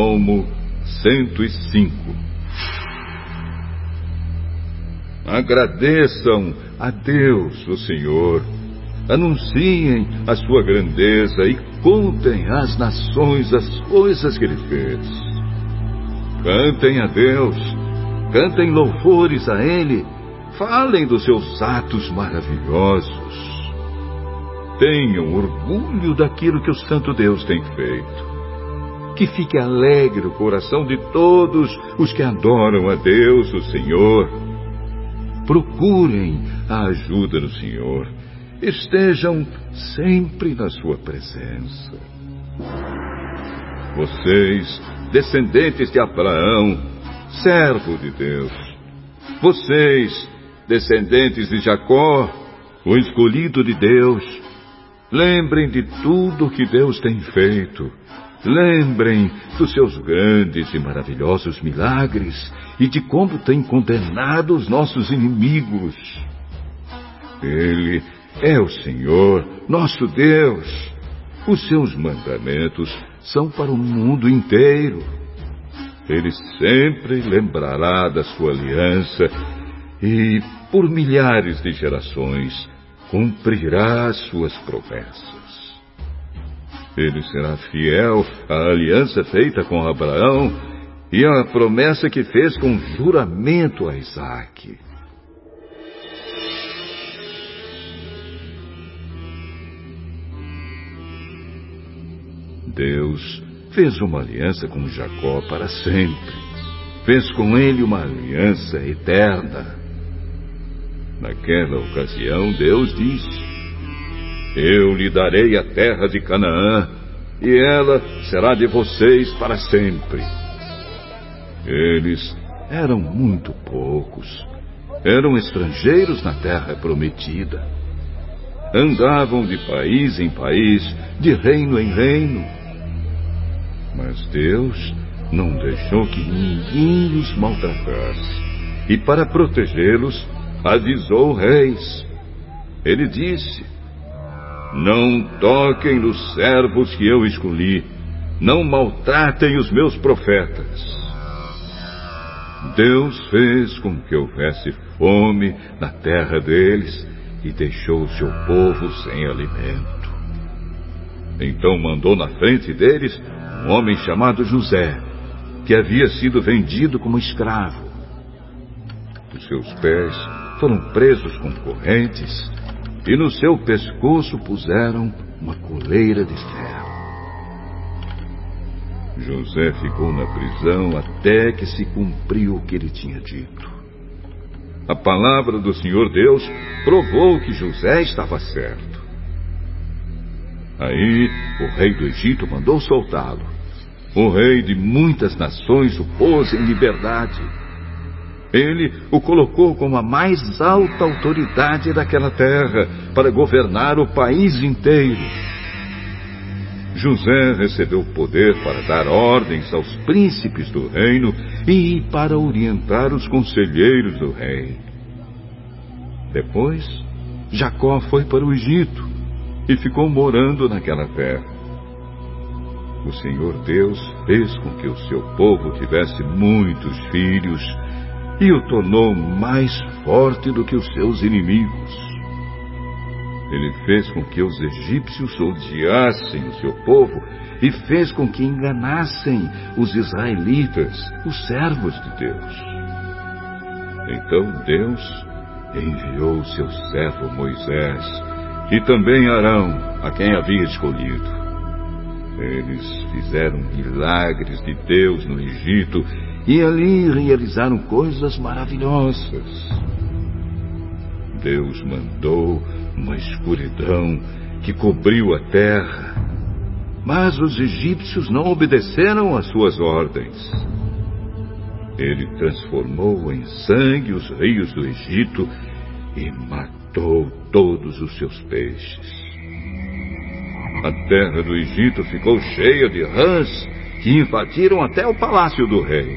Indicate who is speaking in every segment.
Speaker 1: Salmo 105. Agradeçam a Deus, o Senhor. Anunciem a sua grandeza e contem às nações as coisas que Ele fez. Cantem a Deus, cantem louvores a Ele, falem dos seus atos maravilhosos. Tenham orgulho daquilo que o Santo Deus tem feito. Que fique alegre o coração de todos os que adoram a Deus, o Senhor. Procurem a ajuda do Senhor. Estejam sempre na sua presença. Vocês, descendentes de Abraão, servo de Deus. Vocês, descendentes de Jacó, o escolhido de Deus, lembrem de tudo que Deus tem feito. Lembrem dos seus grandes e maravilhosos milagres e de como tem condenado os nossos inimigos. Ele é o Senhor, nosso Deus. Os seus mandamentos são para o mundo inteiro. Ele sempre lembrará da sua aliança e, por milhares de gerações, cumprirá as suas promessas. Ele será fiel à aliança feita com Abraão e à promessa que fez com juramento a Isaque. Deus fez uma aliança com Jacó para sempre. Fez com ele uma aliança eterna. Naquela ocasião, Deus disse: Eu lhe darei a terra de Canaã, e ela será de vocês para sempre. Eles eram muito poucos. Eram estrangeiros na terra prometida. Andavam de país em país, de reino em reino. Mas Deus não deixou que ninguém os maltratasse. E para protegê-los, avisou reis. Ele disse: Não toquem nos servos que eu escolhi. Não maltratem os meus profetas. Deus fez com que houvesse fome na terra deles e deixou o seu povo sem alimento. Então mandou na frente deles um homem chamado José, que havia sido vendido como escravo. Os seus pés foram presos com correntes e no seu pescoço puseram uma coleira de ferro. José ficou na prisão até que se cumpriu o que ele tinha dito. A palavra do Senhor Deus provou que José estava certo. Aí o rei do Egito mandou soltá-lo. O rei de muitas nações o pôs em liberdade. Ele o colocou como a mais alta autoridade daquela terra para governar o país inteiro. José recebeu poder para dar ordens aos príncipes do reino e para orientar os conselheiros do rei. Depois, Jacó foi para o Egito e ficou morando naquela terra. O Senhor Deus fez com que o seu povo tivesse muitos filhos e o tornou mais forte do que os seus inimigos. Ele fez com que os egípcios odiassem o seu povo e fez com que enganassem os israelitas, os servos de Deus. Então Deus enviou o seu servo Moisés e também Arão, a quem havia escolhido. Eles fizeram milagres de Deus no Egito e ali realizaram coisas maravilhosas. Deus mandou uma escuridão que cobriu a terra, mas os egípcios não obedeceram às suas ordens. Ele transformou em sangue os rios do Egito e matou todos os seus peixes. A terra do Egito ficou cheia de rãs que invadiram até o palácio do rei.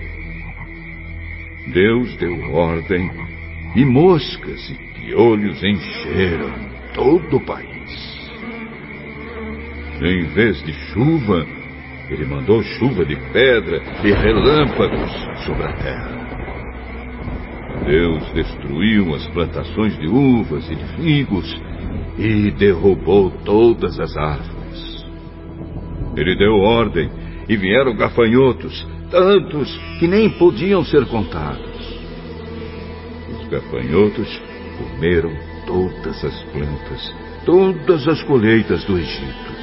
Speaker 1: Deus deu ordem e moscas e piolhos encheram todo o país. Em vez de chuva, Ele mandou chuva de pedra e relâmpagos sobre a terra. Deus destruiu as plantações de uvas e de figos e derrubou todas as árvores. Ele deu ordem e vieram gafanhotos, tantos que nem podiam ser contados. Os gafanhotos comeram todas as plantas, todas as colheitas do Egito.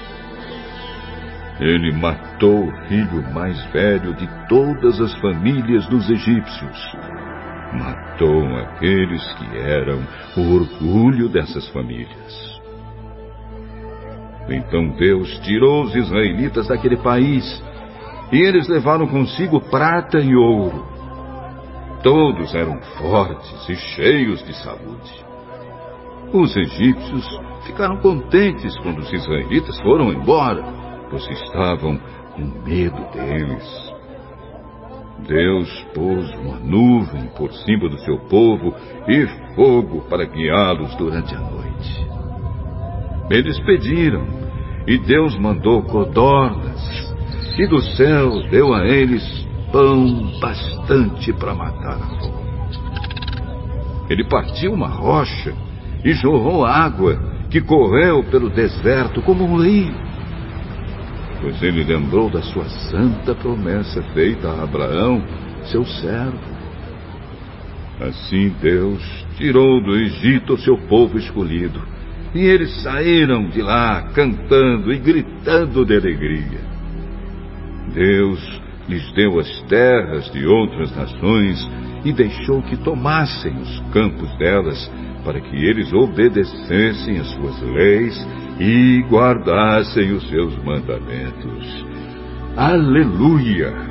Speaker 1: Ele matou o filho mais velho de todas as famílias dos egípcios. Matou aqueles que eram o orgulho dessas famílias. Então Deus tirou os israelitas daquele país, e eles levaram consigo prata e ouro. Todos eram fortes e cheios de saúde. Os egípcios ficaram contentes quando os israelitas foram embora, pois estavam com medo deles. Deus pôs uma nuvem por cima do seu povo e fogo para guiá-los durante a noite. Eles pediram, e Deus mandou codornas, e do céu deu a eles pão bastante para matar a fome. Ele partiu uma rocha e jorrou água que correu pelo deserto como um rio. Pois ele lembrou da sua santa promessa feita a Abraão, seu servo. Assim Deus tirou do Egito o seu povo escolhido, e eles saíram de lá cantando e gritando de alegria. Deus lhes deu as terras de outras nações e deixou que tomassem os campos delas, para que eles obedecessem as suas leis e guardassem os seus mandamentos. Aleluia!